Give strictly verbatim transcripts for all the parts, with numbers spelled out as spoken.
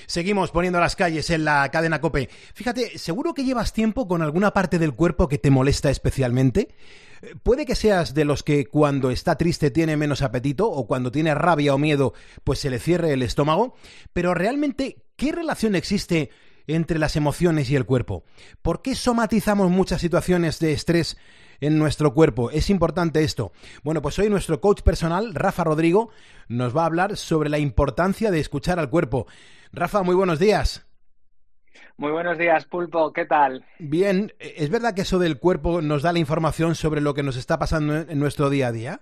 Seguimos poniendo las calles en la cadena COPE. Fíjate, seguro que llevas tiempo con alguna parte del cuerpo que te molesta especialmente. Puede que seas de los que cuando está triste tiene menos apetito o cuando tiene rabia o miedo pues se le cierre el estómago, pero realmente, ¿qué relación existe entre las emociones y el cuerpo? ¿Por qué somatizamos muchas situaciones de estrés en nuestro cuerpo? Es importante esto. Bueno, pues hoy nuestro coach personal, Rafa Rodrigo, nos va a hablar sobre la importancia de escuchar al cuerpo. Rafa, muy buenos días. Muy buenos días, Pulpo, ¿qué tal? Bien, ¿es verdad que eso del cuerpo nos da la información sobre lo que nos está pasando en nuestro día a día?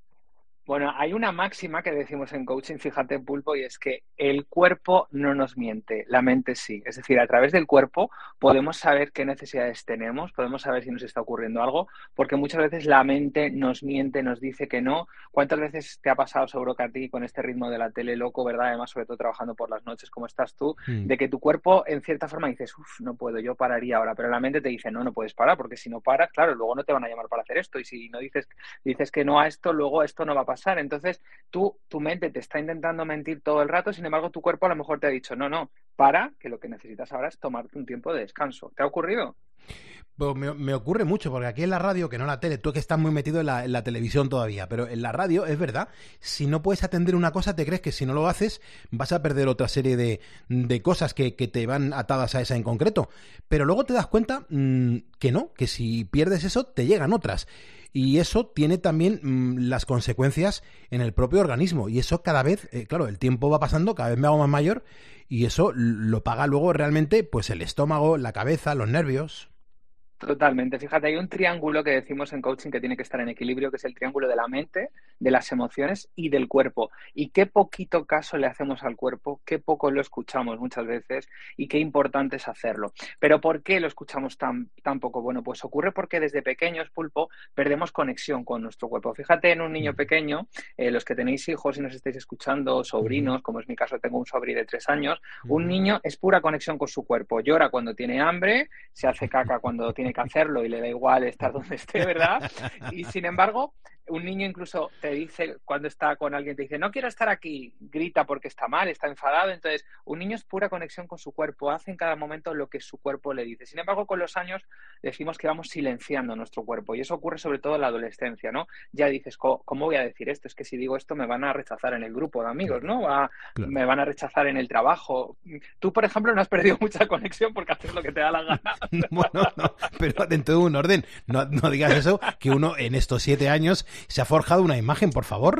Bueno, hay una máxima que decimos en coaching, fíjate, Pulpo, y es que el cuerpo no nos miente, la mente sí. Es decir, a través del cuerpo podemos saber qué necesidades tenemos, podemos saber si nos está ocurriendo algo, porque muchas veces la mente nos miente, nos dice que no. ¿Cuántas veces te ha pasado, seguro que a ti, con este ritmo de la tele loco, verdad? Además, sobre todo trabajando por las noches, como estás tú, Mm. de que tu cuerpo, en cierta forma, dices, uff, no puedo, yo pararía ahora, pero la mente te dice, no, no puedes parar, porque si no paras, claro, luego no te van a llamar para hacer esto, y si no dices, dices que no a esto, luego esto no va a pasar. Entonces, Tú, tu mente te está intentando mentir todo el rato, sin embargo, tu cuerpo a lo mejor te ha dicho, no, no, para, que lo que necesitas ahora es tomarte un tiempo de descanso. ¿Te ha ocurrido? Pues me, me ocurre mucho, porque aquí en la radio, que no en la tele, tú que estás muy metido en la, en la televisión todavía, pero en la radio, es verdad, si no puedes atender una cosa, te crees que si no lo haces vas a perder otra serie de, de cosas que, que te van atadas a esa en concreto. Pero luego te das cuenta mmm, que no, que si pierdes eso, te llegan otras. Y eso tiene también mmm, las consecuencias en el propio organismo. Y eso cada vez, eh, claro, el tiempo va pasando, cada vez me hago más mayor, y eso lo paga luego realmente pues el estómago, la cabeza, los nervios. Totalmente. Fíjate, hay un triángulo que decimos en coaching que tiene que estar en equilibrio, que es el triángulo de la mente, de las emociones y del cuerpo. Y qué poquito caso le hacemos al cuerpo, qué poco lo escuchamos muchas veces y qué importante es hacerlo. Pero ¿por qué lo escuchamos tan, tan poco? Bueno, pues ocurre porque desde pequeños, Pulpo, perdemos conexión con nuestro cuerpo. Fíjate en un niño pequeño, eh, los que tenéis hijos y nos estáis escuchando, sobrinos, como es mi caso, tengo un sobrino de tres años, un niño es pura conexión con su cuerpo. Llora cuando tiene hambre, se hace caca cuando tiene que hacerlo y le da igual estar donde esté, ¿verdad? Y sin embargo, un niño incluso te dice, cuando está con alguien, te dice, no quiero estar aquí, grita porque está mal, está enfadado. Entonces, un niño es pura conexión con su cuerpo, hace en cada momento lo que su cuerpo le dice. Sin embargo, con los años decimos que vamos silenciando nuestro cuerpo y eso ocurre sobre todo en la adolescencia, ¿no? Ya dices, ¿cómo voy a decir esto? Es que si digo esto me van a rechazar en el grupo de amigos, Claro, ¿no? Va, claro. me van a rechazar en el trabajo. Tú, por ejemplo, no has perdido mucha conexión porque haces lo que te da la gana. Bueno, no, pero dentro de un orden. No, no digas eso, que uno en estos siete años se ha forjado una imagen, por favor.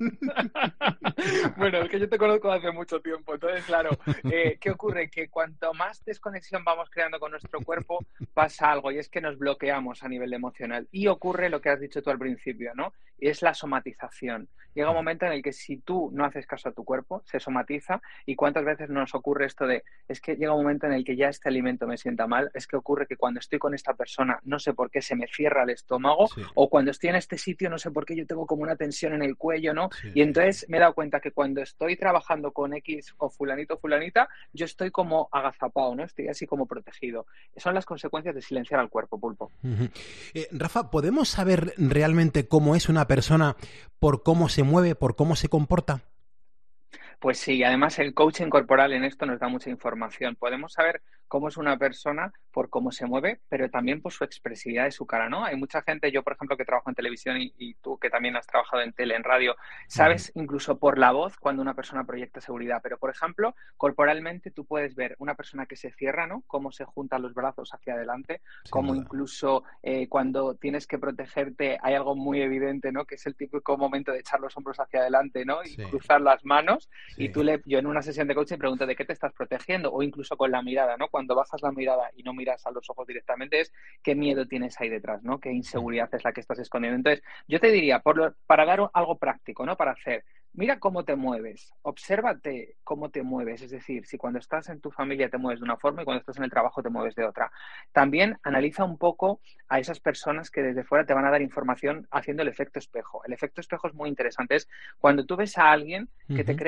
Bueno, es que yo te conozco hace mucho tiempo. Entonces, claro, eh, ¿qué ocurre? Que cuanto más desconexión vamos creando con nuestro cuerpo, pasa algo y es que nos bloqueamos a nivel emocional. Y ocurre lo que has dicho tú al principio, ¿no? Y es la somatización. Llega un momento en el que si tú no haces caso a tu cuerpo, se somatiza. ¿Y cuántas veces nos ocurre esto de, es que llega un momento en el que ya este alimento me sienta mal? Es que ocurre que cuando estoy con esta persona, no sé por qué se me cierra el estómago, Sí, o cuando estoy en este sitio, no sé por qué yo tengo como una tensión en el cuello, ¿no? sí, Y sí, sí. entonces me he dado cuenta que cuando estoy trabajando con X o fulanito o fulanita, yo estoy como agazapado, ¿no? Estoy así como protegido. Son las consecuencias de silenciar al cuerpo, Pulpo. Uh-huh. eh, Rafa, ¿podemos saber realmente cómo es una persona por cómo se mueve, por cómo se comporta? Pues sí, además el coaching corporal en esto nos da mucha información. Podemos saber cómo es una persona por cómo se mueve, pero también por su expresividad de su cara, ¿no? Hay mucha gente, yo por ejemplo que trabajo en televisión y, y tú que también has trabajado en tele, en radio, Uh-huh. sabes incluso por la voz cuando una persona proyecta seguridad, pero por ejemplo, corporalmente tú puedes ver una persona que se cierra, ¿no? Cómo se juntan los brazos hacia adelante, Sin cómo duda. incluso eh, cuando tienes que protegerte hay algo muy evidente, ¿no? Que es el típico momento de echar los hombros hacia adelante, ¿no? Y Sí, cruzar las manos. Y sí. tú le, yo en una sesión de coaching pregunto de qué te estás protegiendo o incluso con la mirada, ¿no? Cuando bajas la mirada y no miras a los ojos directamente es qué miedo tienes ahí detrás, ¿no? Qué inseguridad es la que estás escondiendo. Entonces, yo te diría, por lo, para dar algo práctico, ¿no? Para hacer, mira cómo te mueves, obsérvate cómo te mueves, es decir, si cuando estás en tu familia te mueves de una forma y cuando estás en el trabajo te mueves de otra. También analiza un poco a esas personas que desde fuera te van a dar información haciendo el efecto espejo. El efecto espejo es muy interesante, es cuando tú ves a alguien que te Uh-huh. crea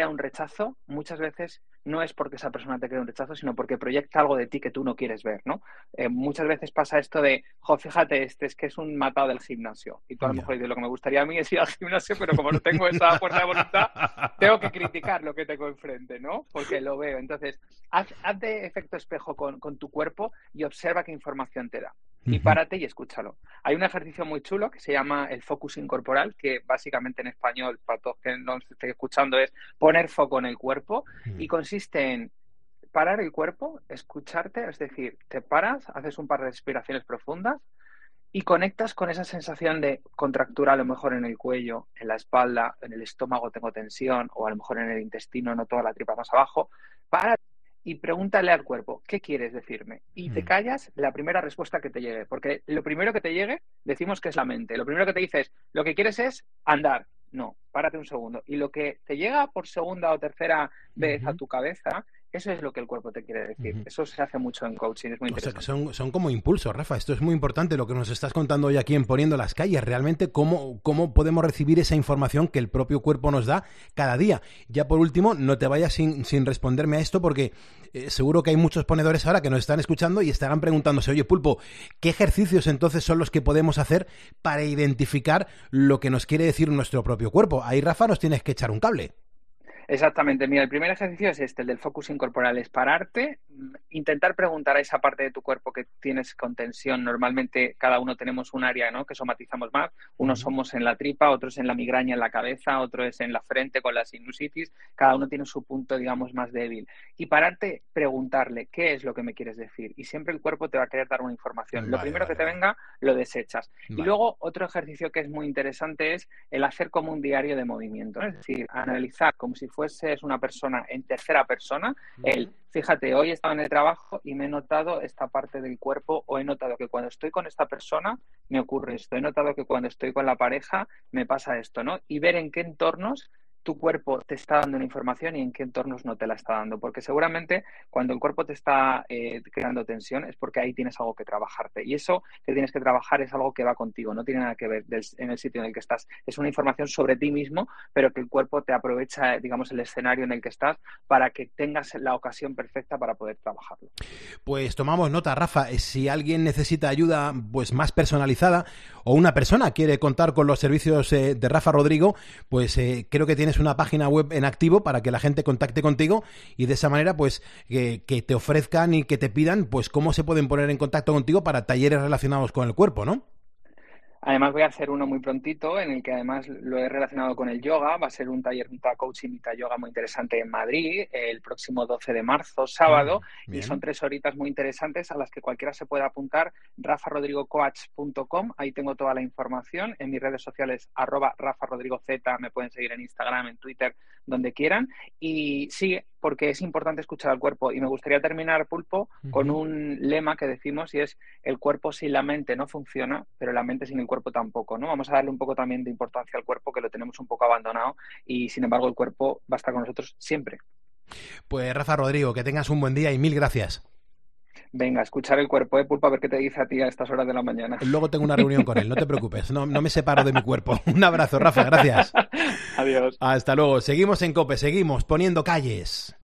crea un rechazo, muchas veces no es porque esa persona te crea un rechazo, sino porque proyecta algo de ti que tú no quieres ver, ¿no? Eh, muchas veces pasa esto de, jo, fíjate, este es que es un matado del gimnasio. Y tú a lo mejor dices, lo que me gustaría a mí es ir al gimnasio, pero como no tengo esa fuerza de voluntad, tengo que criticar lo que tengo enfrente, ¿no? Porque lo veo. Entonces, haz, haz de efecto espejo con, con tu cuerpo y observa qué información te da. Y párate y escúchalo. Hay un ejercicio muy chulo que se llama el focusing corporal, que básicamente en español, para todos que no estén escuchando, es poner foco en el cuerpo, y consiste en parar el cuerpo, escucharte, es decir, te paras, haces un par de respiraciones profundas y conectas con esa sensación de contractura, a lo mejor en el cuello, en la espalda, en el estómago tengo tensión, o a lo mejor en el intestino, no toda la tripa más abajo. Para y pregúntale al cuerpo, ¿qué quieres decirme? Y te callas la primera respuesta que te llegue, porque lo primero que te llegue, decimos que es la mente. Lo primero que te dice es, lo que quieres es andar. No, párate un segundo. Y lo que te llega por segunda o tercera vez uh-huh. a tu cabeza, eso es lo que el cuerpo te quiere decir. Uh-huh. Eso se hace mucho en coaching, es muy interesante. O sea, que son, son como impulsos, Rafa. Esto es muy importante lo que nos estás contando hoy aquí en Poniendo las Calles. Realmente, cómo, cómo podemos recibir esa información que el propio cuerpo nos da cada día. Ya por último, no te vayas sin, sin responderme a esto, porque eh, seguro que hay muchos ponedores ahora que nos están escuchando y estarán preguntándose, oye, Pulpo, ¿qué ejercicios entonces son los que podemos hacer para identificar lo que nos quiere decir nuestro propio cuerpo? Ahí, Rafa, nos tienes que echar un cable. Exactamente. Mira, el primer ejercicio es este, el del focusing corporal. Es pararte, intentar preguntar a esa parte de tu cuerpo que tienes con tensión. Normalmente cada uno tenemos un área, ¿no?, que somatizamos más. Unos uh-huh. somos en la tripa, otros en la migraña en la cabeza, otro es en la frente con la sinusitis. Cada uno tiene su punto, digamos, más débil. Y pararte, preguntarle, ¿qué es lo que me quieres decir? Y siempre el cuerpo te va a querer dar una información. Vale, lo primero vale, que te vale. venga, lo desechas. Vale. Y luego otro ejercicio que es muy interesante es el hacer como un diario de movimiento, ¿no? Es decir, analizar como si fueses una persona en tercera persona, uh-huh. el, fíjate, hoy he estado en el trabajo y me he notado esta parte del cuerpo, o he notado que cuando estoy con esta persona me ocurre esto, he notado que cuando estoy con la pareja me pasa esto, ¿no? Y ver en qué entornos tu cuerpo te está dando una información y en qué entornos no te la está dando, porque seguramente cuando el cuerpo te está eh, creando tensión es porque ahí tienes algo que trabajarte, y eso que tienes que trabajar es algo que va contigo, no tiene nada que ver del, en el sitio en el que estás, es una información sobre ti mismo, pero que el cuerpo te aprovecha, digamos, el escenario en el que estás para que tengas la ocasión perfecta para poder trabajarlo. Pues tomamos nota, Rafa. Si alguien necesita ayuda pues más personalizada, o una persona quiere contar con los servicios eh, de Rafa Rodrigo, pues eh, creo que tienes una página web en activo para que la gente contacte contigo y de esa manera pues que, que te ofrezcan y que te pidan pues cómo se pueden poner en contacto contigo para talleres relacionados con el cuerpo, ¿no? Además voy a hacer uno muy prontito en el que además lo he relacionado con el yoga. Va a ser un taller de coaching y yoga muy interesante en Madrid el próximo doce de marzo, sábado, ah, y son tres horitas muy interesantes a las que cualquiera se puede apuntar. rafa rodrigo coach punto com, ahí tengo toda la información. En mis redes sociales, arroba Rafa Rodrigo Z, me pueden seguir en Instagram, en Twitter, donde quieran. Y sigue, porque es importante escuchar al cuerpo. Y me gustaría terminar, Pulpo, uh-huh. con un lema que decimos, y es: el cuerpo sin la mente no funciona, pero la mente sin el cuerpo tampoco, ¿no? Vamos a darle un poco también de importancia al cuerpo, que lo tenemos un poco abandonado, y sin embargo el cuerpo va a estar con nosotros siempre. Pues Rafa Rodrigo, que tengas un buen día y mil gracias. Venga, escuchar el cuerpo, ¿eh, Pulpo? A ver qué te dice a ti a estas horas de la mañana. Luego tengo una reunión con él, no te preocupes, no, no me separo de mi cuerpo. Un abrazo, Rafa, gracias. Adiós. Hasta luego. Seguimos en COPE, seguimos poniendo calles.